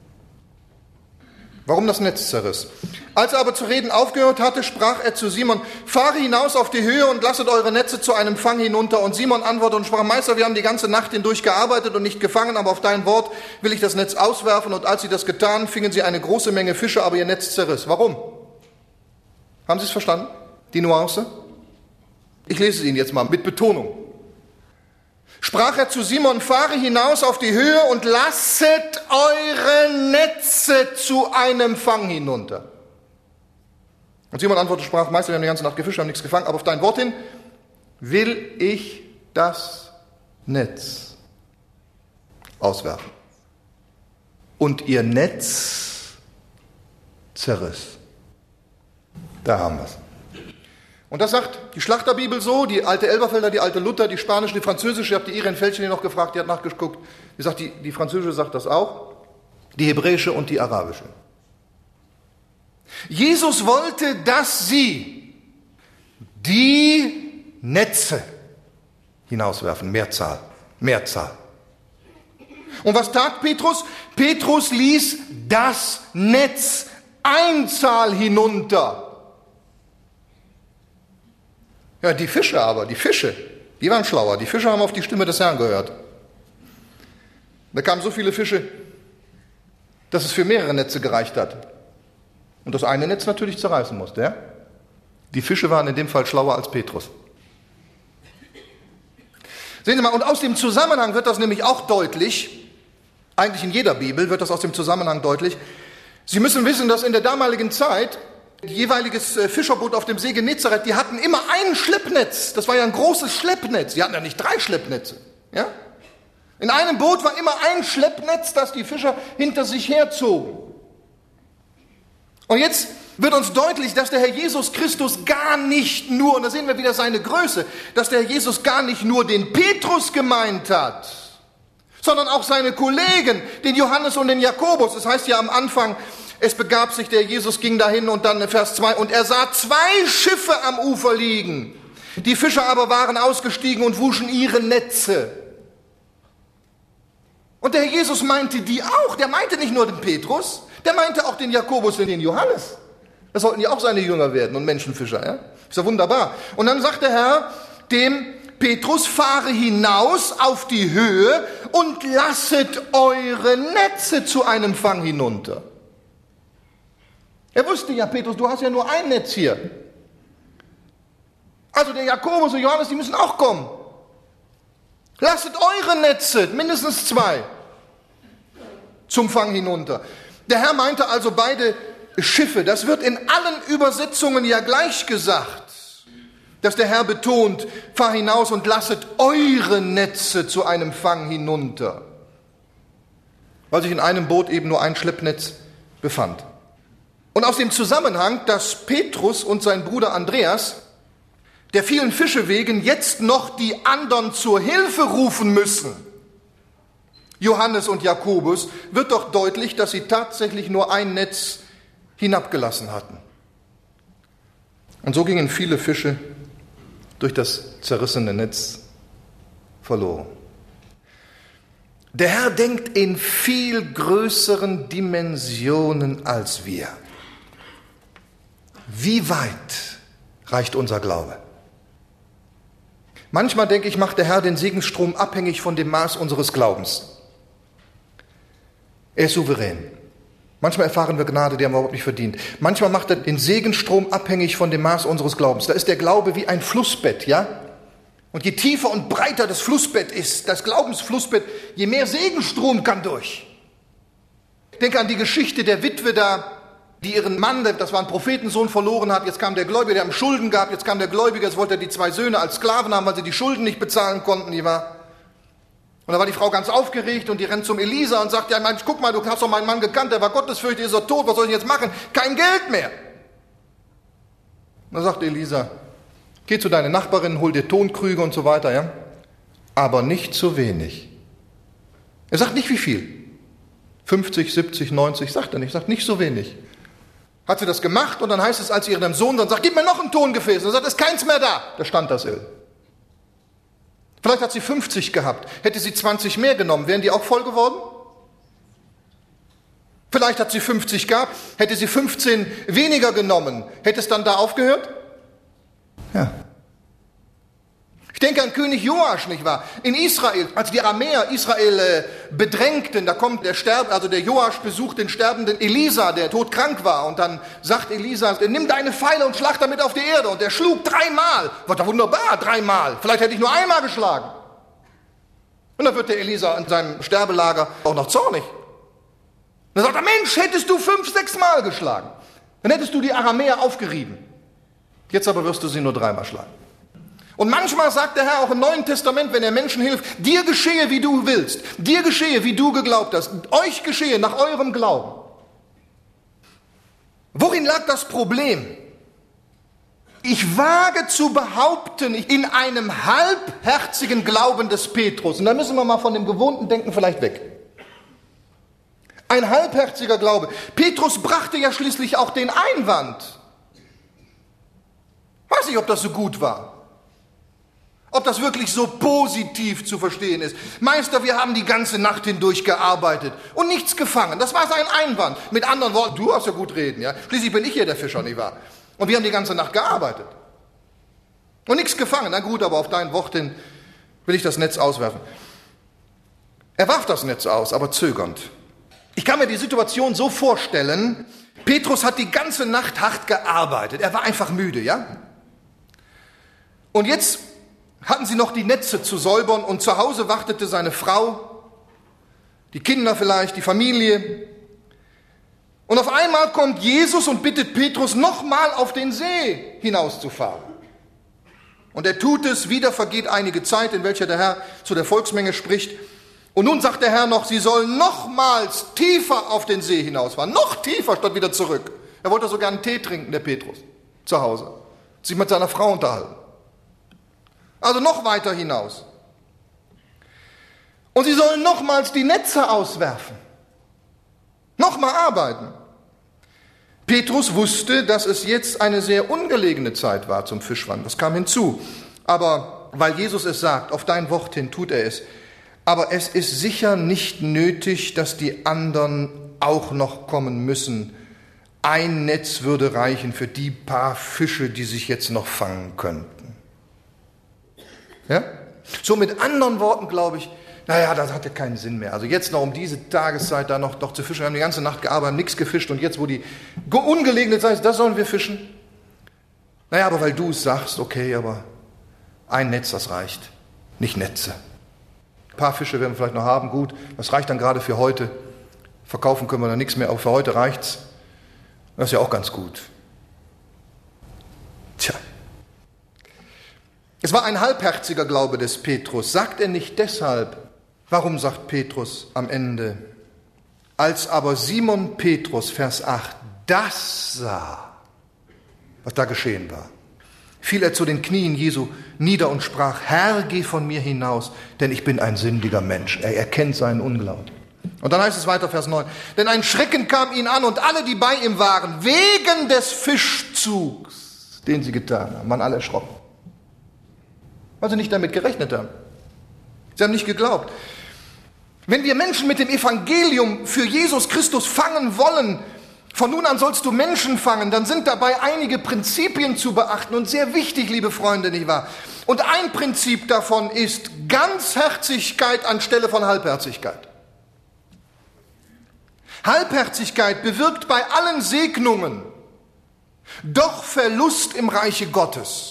Warum das Netz zerriss. Als er aber zu reden aufgehört hatte, sprach er zu Simon, fahre hinaus auf die Höhe und lasset eure Netze zu einem Fang hinunter. Und Simon antwortete und sprach, Meister, wir haben die ganze Nacht hindurch gearbeitet und nicht gefangen, aber auf dein Wort will ich das Netz auswerfen. Und als sie das getan, fingen sie eine große Menge Fische, aber ihr Netz zerriss. Warum? Haben Sie es verstanden? Die Nuance? Ich lese es Ihnen jetzt mal mit Betonung. Sprach er zu Simon, fahre hinaus auf die Höhe und lasset eure Netze zu einem Fang hinunter. Und Simon antwortete, sprach, Meister, wir haben die ganze Nacht gefischt, haben nichts gefangen, aber auf dein Wort hin will ich das Netz auswerfen. Und ihr Netz zerriss. Da haben wir es. Und das sagt die Schlachterbibel so, die alte Elberfelder, die alte Luther, die spanische, die französische. Ich habe die Irene Feldchen hier noch gefragt, die hat nachgeguckt. Die sagt, die französische sagt das auch, die hebräische und die arabische. Jesus wollte, dass sie die Netze hinauswerfen, Mehrzahl. Und was tat Petrus? Petrus ließ das Netz Einzahl hinunter. Ja, die Fische, die waren schlauer. Die Fische haben auf die Stimme des Herrn gehört. Da kamen so viele Fische, dass es für mehrere Netze gereicht hat. Und das eine Netz natürlich zerreißen musste. Ja? Die Fische waren in dem Fall schlauer als Petrus. Sehen Sie mal, und aus dem Zusammenhang wird das nämlich auch deutlich, eigentlich in jeder Bibel wird das aus dem Zusammenhang deutlich. Sie müssen wissen, dass in der damaligen Zeit jeweiliges Fischerboot auf dem See Genezareth, die hatten immer ein Schleppnetz. Das war ja ein großes Schleppnetz. Die hatten ja nicht 3 Schleppnetze. Ja? In einem Boot war immer ein Schleppnetz, das die Fischer hinter sich herzogen. Und jetzt wird uns deutlich, dass der Herr Jesus Christus gar nicht nur, und da sehen wir wieder seine Größe, dass der Herr Jesus gar nicht nur den Petrus gemeint hat, sondern auch seine Kollegen, den Johannes und den Jakobus. Das heißt ja am Anfang, es begab sich, der Jesus ging dahin und dann Vers 2, und er sah 2 Schiffe am Ufer liegen. Die Fischer aber waren ausgestiegen und wuschen ihre Netze. Und der Herr Jesus meinte die auch. Der meinte nicht nur den Petrus, der meinte auch den Jakobus und den Johannes. Das sollten ja auch seine Jünger werden und Menschenfischer. Ja? Ist ja wunderbar. Und dann sagt der Herr dem Petrus, fahre hinaus auf die Höhe und lasset eure Netze zu einem Fang hinunter. Er wusste ja, Petrus, du hast ja nur ein Netz hier. Also der Jakobus und Johannes, die müssen auch kommen. Lasset eure Netze, mindestens 2, zum Fang hinunter. Der Herr meinte also beide Schiffe. Das wird in allen Übersetzungen ja gleich gesagt, dass der Herr betont, fahr hinaus und lasset eure Netze zu einem Fang hinunter. Weil sich in einem Boot eben nur ein Schleppnetz befand. Und aus dem Zusammenhang, dass Petrus und sein Bruder Andreas der vielen Fische wegen jetzt noch die anderen zur Hilfe rufen müssen, Johannes und Jakobus, wird doch deutlich, dass sie tatsächlich nur ein Netz hinabgelassen hatten. Und so gingen viele Fische durch das zerrissene Netz verloren. Der Herr denkt in viel größeren Dimensionen als wir. Wie weit reicht unser Glaube? Manchmal, denke ich, macht der Herr den Segensstrom abhängig von dem Maß unseres Glaubens. Er ist souverän. Manchmal erfahren wir Gnade, die haben wir überhaupt nicht verdient. Manchmal macht er den Segensstrom abhängig von dem Maß unseres Glaubens. Da ist der Glaube wie ein Flussbett, ja? Und je tiefer und breiter das Flussbett ist, das Glaubensflussbett, je mehr Segenstrom kann durch. Denke an die Geschichte der Witwe da, die ihren Mann, das war ein Prophetensohn, verloren hat. Jetzt kam der Gläubiger, der ihm Schulden gab. Jetzt kam der Gläubiger, jetzt wollte er die 2 Söhne als Sklaven haben, weil sie die Schulden nicht bezahlen konnten, nicht wahr? Und da war die Frau ganz aufgeregt und die rennt zum Elisa und sagt, ja Mensch, guck mal, du hast doch meinen Mann gekannt, der war gottesfürchtig, ist er tot, was soll ich jetzt machen? Kein Geld mehr. Und dann sagt Elisa, geh zu deinen Nachbarinnen, hol dir Tonkrüge und so weiter, ja? Aber nicht zu wenig. Er sagt nicht wie viel. 50, 70, 90, sagt er nicht, sagt nicht so wenig. Hat sie das gemacht und dann heißt es, als sie ihrem Sohn dann sagt, gib mir noch ein Tongefäß. Und er sagt, es ist keins mehr da. Da stand das Öl. Vielleicht hat sie 50 gehabt. Hätte sie 20 mehr genommen, wären die auch voll geworden? Vielleicht hat sie 50 gehabt, hätte sie 15 weniger genommen. Hätte es dann da aufgehört? Ja. Ich denke an König Joasch, nicht wahr? In Israel, als die Aramäer Israel bedrängten, da kommt der Joasch besucht den sterbenden Elisa, der todkrank war. Und dann sagt Elisa, nimm deine Pfeile und schlag damit auf die Erde. Und er schlug 3-mal. War doch wunderbar, 3-mal. Vielleicht hätte ich nur einmal geschlagen. Und dann wird der Elisa in seinem Sterbelager auch noch zornig. Und dann sagt er, Mensch, hättest du 5, 6 Mal geschlagen. Dann hättest du die Aramäer aufgerieben. Jetzt aber wirst du sie nur 3-mal schlagen. Und manchmal sagt der Herr auch im Neuen Testament, wenn er Menschen hilft, dir geschehe, wie du willst, dir geschehe, wie du geglaubt hast, euch geschehe nach eurem Glauben. Worin lag das Problem? Ich wage zu behaupten, in einem halbherzigen Glauben des Petrus, und da müssen wir mal von dem gewohnten Denken vielleicht weg. Ein halbherziger Glaube. Petrus brachte ja schließlich auch den Einwand. Weiß nicht, ob das so gut war. Ob das wirklich so positiv zu verstehen ist. Meister, wir haben die ganze Nacht hindurch gearbeitet und nichts gefangen. Das war sein Einwand. Mit anderen Worten, du hast ja gut reden, ja. Schließlich bin ich hier der Fischer, nicht wahr? Und wir haben die ganze Nacht gearbeitet. Und nichts gefangen. Na gut, aber auf dein Wort hin will ich das Netz auswerfen. Er warf das Netz aus, aber zögernd. Ich kann mir die Situation so vorstellen, Petrus hat die ganze Nacht hart gearbeitet. Er war einfach müde, ja? Und jetzt hatten sie noch die Netze zu säubern und zu Hause wartete seine Frau, die Kinder vielleicht, die Familie. Und auf einmal kommt Jesus und bittet Petrus, nochmal auf den See hinauszufahren. Und er tut es, wieder vergeht einige Zeit, in welcher der Herr zu der Volksmenge spricht. Und nun sagt der Herr noch, sie sollen nochmals tiefer auf den See hinausfahren. Noch tiefer statt wieder zurück. Er wollte sogar einen Tee trinken, der Petrus, zu Hause. Sich mit seiner Frau unterhalten. Also noch weiter hinaus. Und sie sollen nochmals die Netze auswerfen. Nochmal arbeiten. Petrus wusste, dass es jetzt eine sehr ungelegene Zeit war zum Fischfang. Das kam hinzu. Aber weil Jesus es sagt, auf dein Wort hin tut er es. Aber es ist sicher nicht nötig, dass die anderen auch noch kommen müssen. Ein Netz würde reichen für die paar Fische, die sich jetzt noch fangen könnten. Ja? So mit anderen Worten glaube ich, naja, das hatte keinen Sinn mehr. Also jetzt noch um diese Tageszeit da noch zu fischen. Wir haben die ganze Nacht gearbeitet, nichts gefischt. Und jetzt, wo die ungelegene Zeit ist, das sollen wir fischen. Naja, aber weil du es sagst, okay, aber ein Netz, das reicht. Nicht Netze. Ein paar Fische werden wir vielleicht noch haben, gut. Das reicht dann gerade für heute. Verkaufen können wir dann nichts mehr, aber für heute reicht's. Das ist ja auch ganz gut. Tja. Es war ein halbherziger Glaube des Petrus. Sagt er nicht deshalb, warum sagt Petrus am Ende, als aber Simon Petrus, Vers 8, das sah, was da geschehen war, fiel er zu den Knien Jesu nieder und sprach, Herr, geh von mir hinaus, denn ich bin ein sündiger Mensch. Er erkennt seinen Unglauben. Und dann heißt es weiter, Vers 9, denn ein Schrecken kam ihn an und alle, die bei ihm waren, wegen des Fischzugs, den sie getan haben, waren alle erschrocken. Weil sie nicht damit gerechnet haben. Sie haben nicht geglaubt. Wenn wir Menschen mit dem Evangelium für Jesus Christus fangen wollen, von nun an sollst du Menschen fangen, dann sind dabei einige Prinzipien zu beachten und sehr wichtig, liebe Freunde, nicht wahr? Und ein Prinzip davon ist Ganzherzigkeit anstelle von Halbherzigkeit. Halbherzigkeit bewirkt bei allen Segnungen doch Verlust im Reiche Gottes.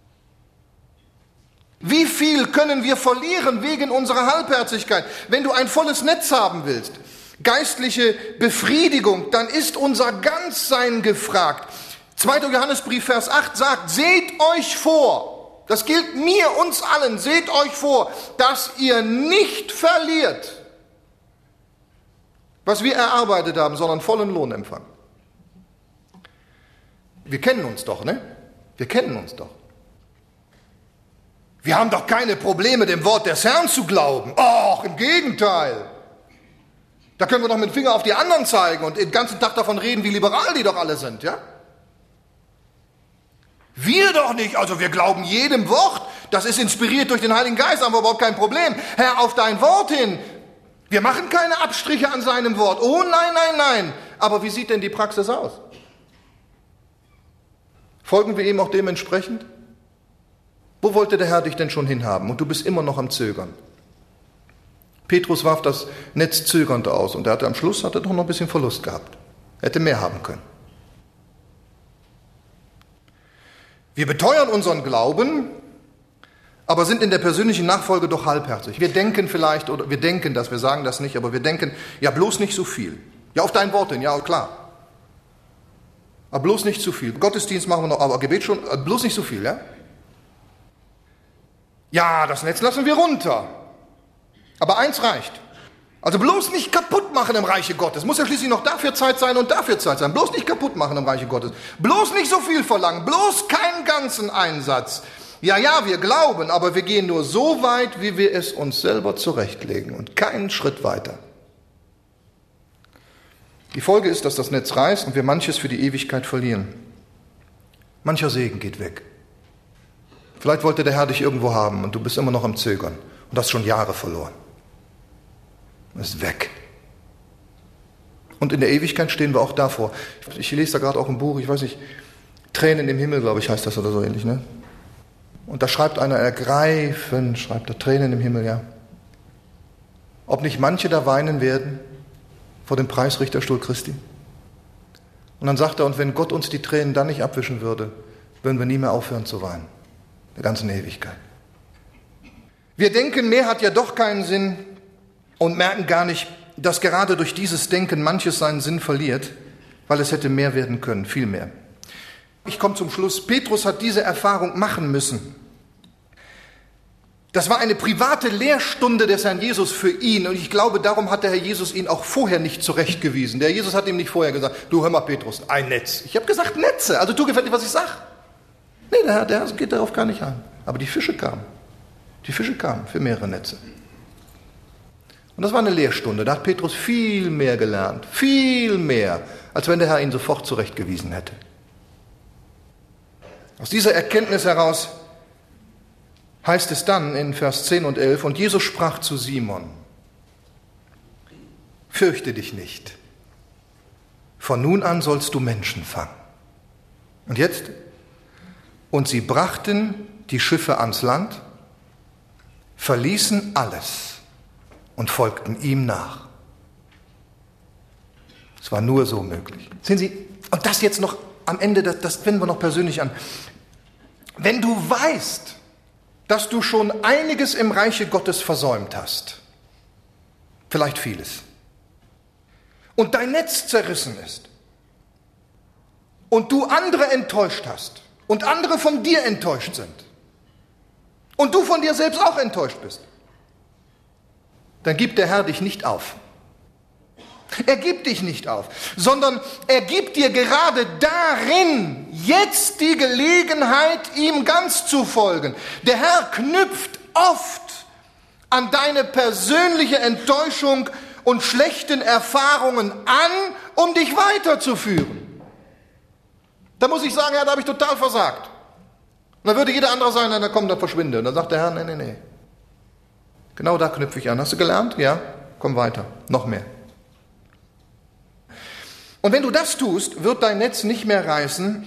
Wie viel können wir verlieren wegen unserer Halbherzigkeit? Wenn du ein volles Netz haben willst, geistliche Befriedigung, dann ist unser Ganzsein gefragt. 2. Johannesbrief, Vers 8 sagt, seht euch vor, das gilt mir, uns allen, seht euch vor, dass ihr nicht verliert, was wir erarbeitet haben, sondern vollen Lohn empfangen. Wir kennen uns doch, ne? Wir kennen uns doch. Wir haben doch keine Probleme, dem Wort des Herrn zu glauben. Och, im Gegenteil. Da können wir doch mit dem Finger auf die anderen zeigen und den ganzen Tag davon reden, wie liberal die doch alle sind, ja? Wir doch nicht, also wir glauben jedem Wort. Das ist inspiriert durch den Heiligen Geist, haben wir überhaupt kein Problem. Herr, auf dein Wort hin. Wir machen keine Abstriche an seinem Wort. Oh nein, nein, nein. Aber wie sieht denn die Praxis aus? Folgen wir ihm auch dementsprechend? Wo wollte der Herr dich denn schon hinhaben? Und du bist immer noch am Zögern. Petrus warf das Netz zögernd aus und am Schluss hat er doch noch ein bisschen Verlust gehabt. Er hätte mehr haben können. Wir beteuern unseren Glauben, aber sind in der persönlichen Nachfolge doch halbherzig. Wir denken vielleicht, oder wir denken das, wir sagen das nicht, aber wir denken, ja bloß nicht so viel. Ja, auf dein Wort hin, ja klar. Aber bloß nicht zu viel. Gottesdienst machen wir noch, aber Gebet schon, bloß nicht so viel, ja? Ja, das Netz lassen wir runter. Aber eins reicht. Also bloß nicht kaputt machen im Reiche Gottes. Muss ja schließlich noch dafür Zeit sein und dafür Zeit sein. Bloß nicht kaputt machen im Reiche Gottes. Bloß nicht so viel verlangen. Bloß keinen ganzen Einsatz. Ja, wir glauben, aber wir gehen nur so weit, wie wir es uns selber zurechtlegen und keinen Schritt weiter. Die Folge ist, dass das Netz reißt und wir manches für die Ewigkeit verlieren. Mancher Segen geht weg. Vielleicht wollte der Herr dich irgendwo haben und du bist immer noch am Zögern und hast schon Jahre verloren. Das ist weg. Und in der Ewigkeit stehen wir auch davor. Ich lese da gerade auch ein Buch, ich weiß nicht, Tränen im Himmel, glaube ich, heißt das oder so ähnlich, ne? Und da schreibt einer ergreifend, schreibt er, Tränen im Himmel, ja. Ob nicht manche da weinen werden vor dem Preisrichterstuhl Christi? Und dann sagt er, und wenn Gott uns die Tränen dann nicht abwischen würde, würden wir nie mehr aufhören zu weinen. Der ganzen Ewigkeit. Wir denken, mehr hat ja doch keinen Sinn und merken gar nicht, dass gerade durch dieses Denken manches seinen Sinn verliert. weil es hätte mehr werden können, viel mehr. Ich komme zum Schluss. Petrus hat diese Erfahrung machen müssen. Das war eine private Lehrstunde des Herrn Jesus für ihn. Und ich glaube, darum hat der Herr Jesus ihn auch vorher nicht zurechtgewiesen. Der Herr Jesus hat ihm nicht vorher gesagt, du hör mal Petrus, ein Netz. Ich habe gesagt Netze, also tu gefällig, was ich sage. Nee, der Herr geht darauf gar nicht ein. Aber die Fische kamen. Die Fische kamen für mehrere Netze. Und das war eine Lehrstunde. Da hat Petrus viel mehr gelernt. Viel mehr, als wenn der Herr ihn sofort zurechtgewiesen hätte. Aus dieser Erkenntnis heraus heißt es dann in Vers 10 und 11, und Jesus sprach zu Simon, fürchte dich nicht, von nun an sollst du Menschen fangen. Und jetzt? Und sie brachten die Schiffe ans Land, verließen alles und folgten ihm nach. Es war nur so möglich. Sehen Sie, und das jetzt noch am Ende, das wenden wir noch persönlich an. Wenn du weißt, dass du schon einiges im Reiche Gottes versäumt hast, vielleicht vieles, und dein Netz zerrissen ist, und du andere enttäuscht hast, und andere von dir enttäuscht sind, und du von dir selbst auch enttäuscht bist, dann gibt der Herr dich nicht auf. Er gibt dich nicht auf, sondern er gibt dir gerade darin jetzt die Gelegenheit, ihm ganz zu folgen. Der Herr knüpft oft an deine persönliche Enttäuschung und schlechten Erfahrungen an, um dich weiterzuführen. Da muss ich sagen, ja, da habe ich total versagt. Und dann würde jeder andere sagen, na komm, dann verschwinde. Und dann sagt der Herr, nee. Genau da knüpfe ich an. Hast du gelernt? Ja, komm weiter. Noch mehr. Und wenn du das tust, wird dein Netz nicht mehr reißen,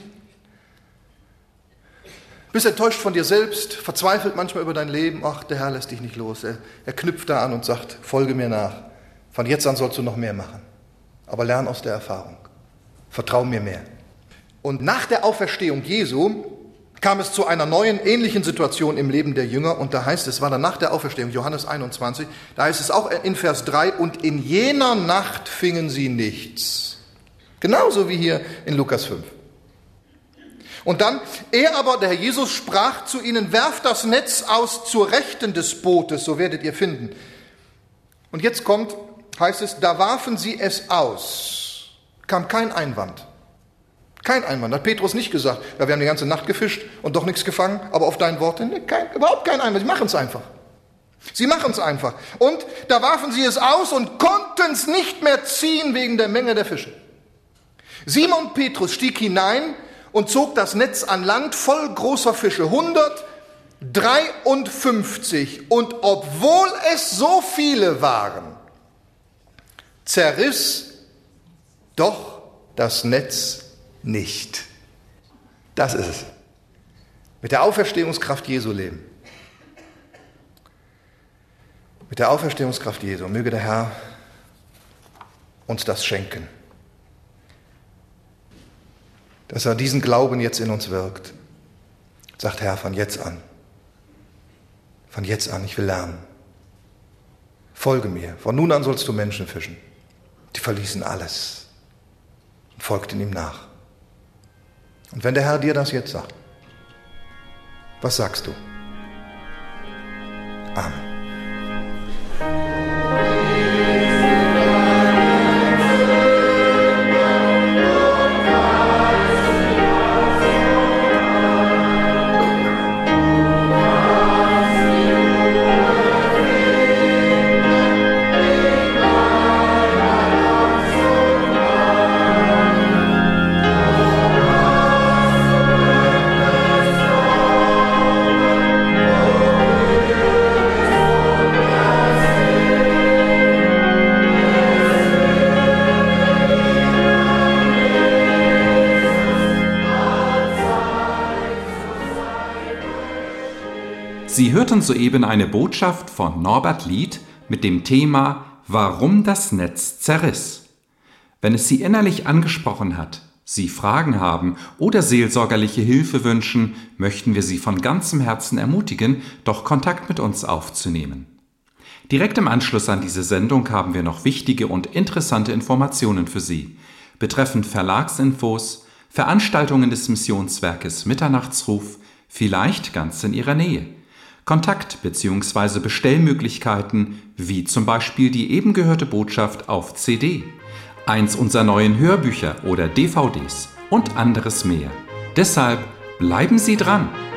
bist enttäuscht von dir selbst, verzweifelt manchmal über dein Leben. Ach, der Herr lässt dich nicht los. Er knüpft da an und sagt, folge mir nach. Von jetzt an sollst du noch mehr machen. Aber lern aus der Erfahrung. Vertrau mir mehr. Und nach der Auferstehung Jesu kam es zu einer neuen, ähnlichen Situation im Leben der Jünger. Und da heißt es, war dann nach der Auferstehung, Johannes 21, da heißt es auch in Vers 3, und in jener Nacht fingen sie nichts. Genauso wie hier in Lukas 5. Und dann, er aber, der Herr Jesus, sprach zu ihnen, werft das Netz aus zur Rechten des Bootes, so werdet ihr finden. Und jetzt kommt, heißt es, da warfen sie es aus. Kam kein Einwand. Kein Einwand. Hat Petrus nicht gesagt, ja, wir haben die ganze Nacht gefischt und doch nichts gefangen, aber auf dein Wort hin, überhaupt kein Einwand. Sie machen es einfach. Sie machen es einfach. Und da warfen sie es aus und konnten es nicht mehr ziehen wegen der Menge der Fische. Simon Petrus stieg hinein und zog das Netz an Land voll großer Fische, 153. Und obwohl es so viele waren, zerriss doch das Netz nicht. Das ist es. Mit der Auferstehungskraft Jesu leben. Mit der Auferstehungskraft Jesu möge der Herr uns das schenken. Dass er diesen Glauben jetzt in uns wirkt. Sagt, Herr, von jetzt an, ich will lernen. Folge mir. Von nun an sollst du Menschen fischen. Die verließen alles und folgten ihm nach. Und wenn der Herr dir das jetzt sagt, was sagst du? Amen. Sie hörten soeben eine Botschaft von Norbert Lied mit dem Thema »Warum das Netz zerriss?« Wenn es Sie innerlich angesprochen hat, Sie Fragen haben oder seelsorgerliche Hilfe wünschen, möchten wir Sie von ganzem Herzen ermutigen, doch Kontakt mit uns aufzunehmen. Direkt im Anschluss an diese Sendung haben wir noch wichtige und interessante Informationen für Sie. betreffend Verlagsinfos, Veranstaltungen des Missionswerkes Mitternachtsruf, vielleicht ganz in Ihrer Nähe. Kontakt- bzw. Bestellmöglichkeiten, wie zum Beispiel die eben gehörte Botschaft auf CD, eins unserer neuen Hörbücher oder DVDs und anderes mehr. Deshalb bleiben Sie dran!